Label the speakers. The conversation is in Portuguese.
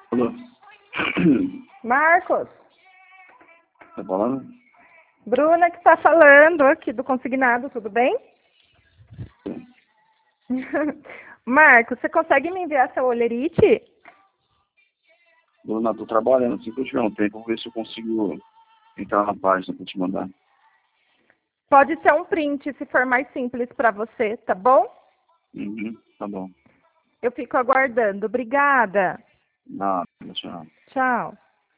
Speaker 1: Alô?
Speaker 2: Marcos,
Speaker 1: Tá falando?
Speaker 2: Bruna que está falando aqui do consignado, tudo bem? Marcos, você consegue me enviar seu olerite?
Speaker 1: Bruna, tô trabalhando. Assim que eu tiver um tempo, vou ver se eu consigo entrar na página pra te mandar.
Speaker 2: Pode ser um print, se for mais simples para você, tá bom?
Speaker 1: Tá bom.
Speaker 2: Eu fico aguardando. Obrigada.
Speaker 1: Nada, tchau.
Speaker 2: Tchau.